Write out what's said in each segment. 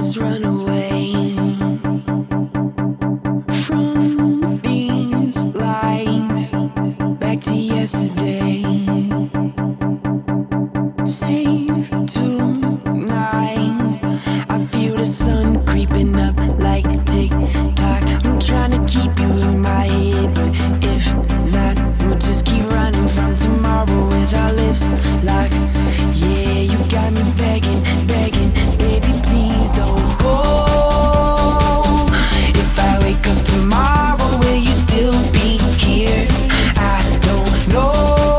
always run away from these lies. Back to yesterday. Save tonight. I feel the sun creeping up like tick-tock. I'm trying to keep you in my head, but if not, we'll just keep running from tomorrow with our lips locked. Yeah, you got me begging, begging, baby, please don't go. If I wake up tomorrow, will you still be here? I don't know.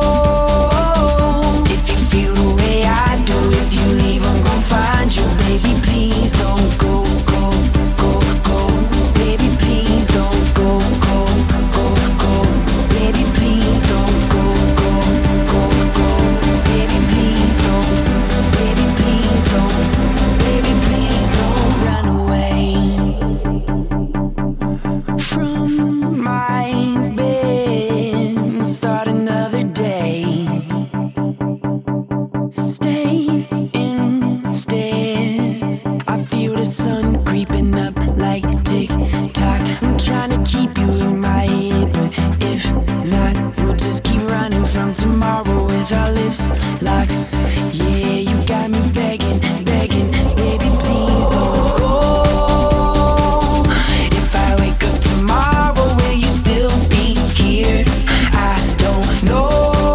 If you feel the way I do, if you leave, I'm gon' find you. Baby, please don't go, go, go, go. Baby, please don't go, go, go, go. Baby, please don't go, go, go, go. Baby, please don't. Baby, please don't. Baby, please don't run away from my bed. Start another day. Stay instead. I feel the sun creeping up like tick-tock. I'm trying to keep you in my head, but if not, we'll just keep running from tomorrow with our lips locked. Yeah, you got me begging, begging, baby, please don't go. If I wake up tomorrow, will you still be here? I don't know.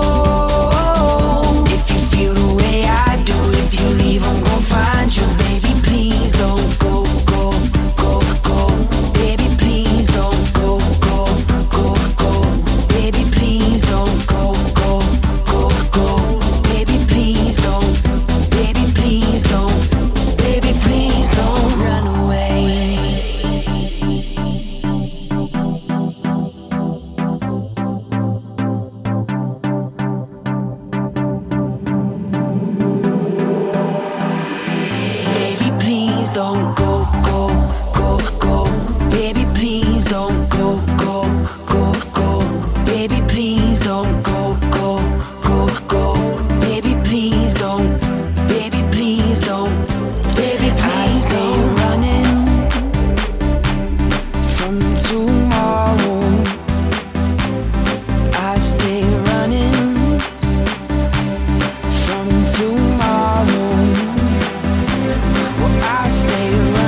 If you feel the way I do, if you leave, I'm gon' find you. Baby, please don't go, go, go, go. Baby, please don't go, go, go, go. Baby, please don't go, go, go, go. Baby, please don't. Baby, please don't. Baby, please don't run away. Baby, please don't go, go, go, go. Baby, please don't go, go, go, go. Baby, please don't go, go, go, go. Baby, please don't. Baby, please don't. Baby, please don't. Running from tomorrow. I stay running from tomorrow. I stay running.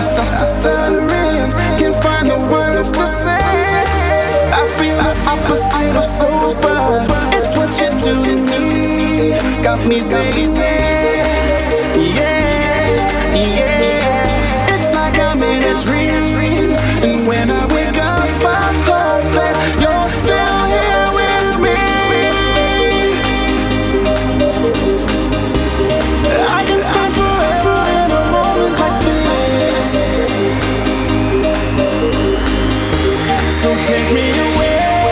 I start to stuttering, can't find the words to say. I feel the opposite of sober. It's what you do to me, got me saying yeah, yeah, yeah. It's like I'm in a dream, and when I wake up I hope that you're still here with me. I can spend forever in a moment like this, so take me away.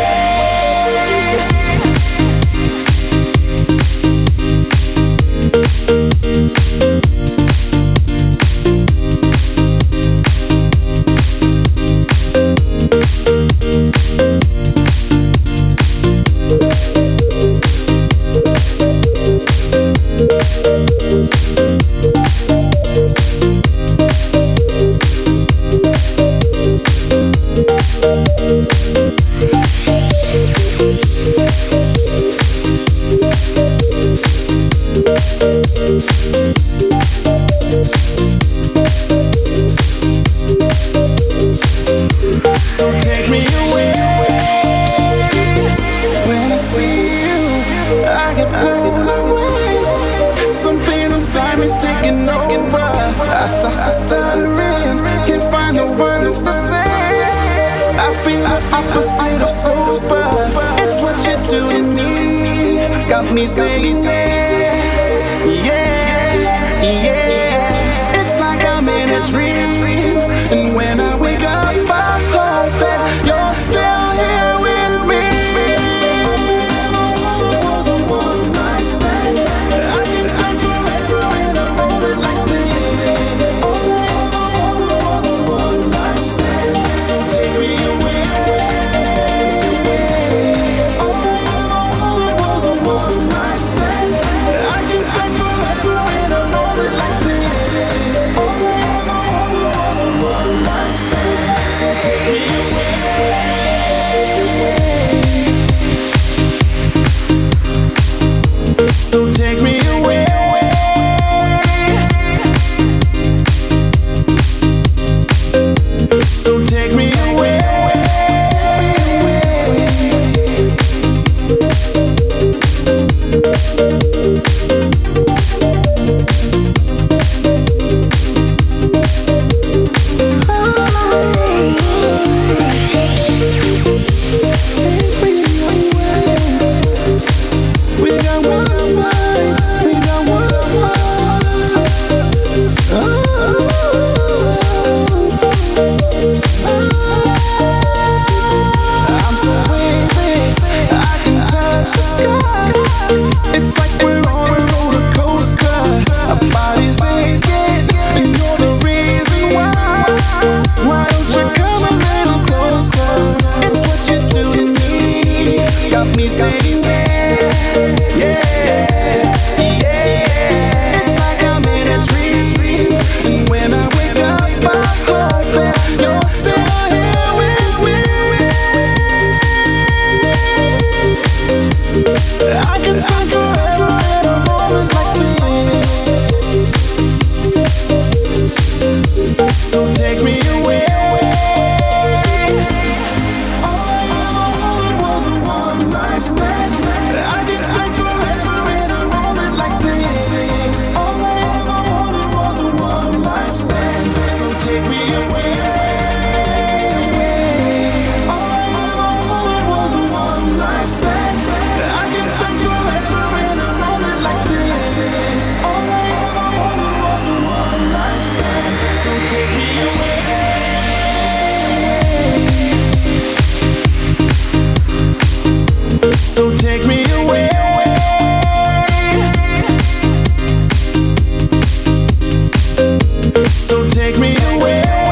So take me away. When I see you, I get blown away. Something inside me's taking over. I start to stuttering, can't find the words to say. I feel the opposite of sober. It's what you do to me, got me saying yeah, yeah, yeah. It's like I'm in a dream, and when I wake up I hope that you're still here with me. One night stand, I can spend forever in a moment like this. All I ever wanted was a one night stand, so take me away. All I ever wanted was a one night stand. I can spend forever in a moment like this. All I ever wanted was a one night stand, so take me away. So take me away. So take me away. We got one life, we got one life. I'm so wavy, I can touch the sky. It's like we're on a roller coaster. Our bodies aching, and you're the reason why. Why don't you come a little closer? It's what you do to me, got me saying yeah, yeah, yeah. It's like I'm in a dream, and when I wake up I hope that you're still here with me. I can spend forever in a moment like this, so take me away. All I ever wanted was a one night stand. I can spend forever in a moment like this. All I ever wanted was a one night stand, so take me away. All I ever wanted was a one night stand. I can spend forever in a moment like this. All I ever wanted was a one night stand, so take me away. So take me away. So take me away.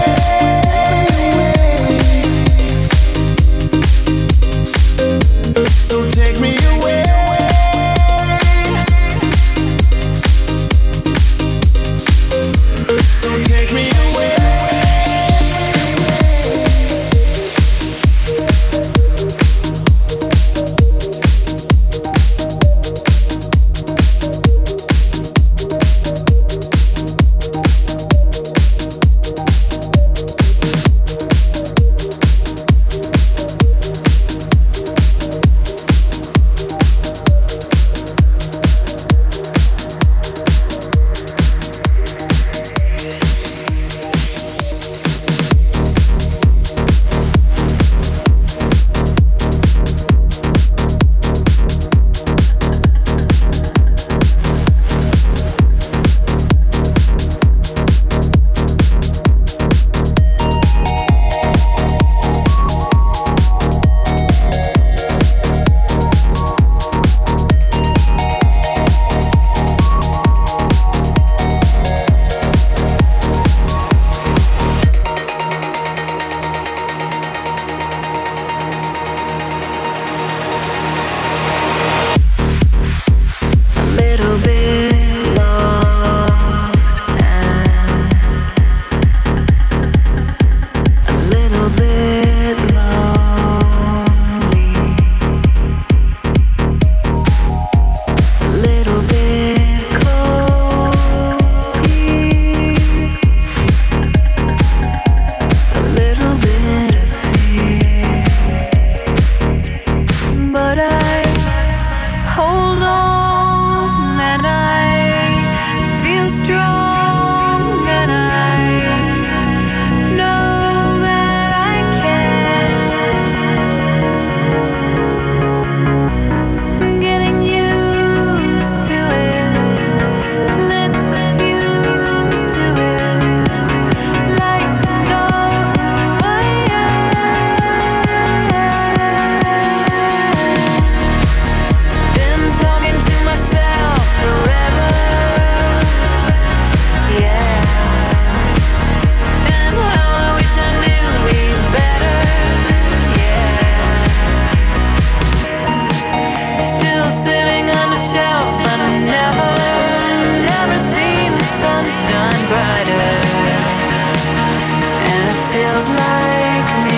like me.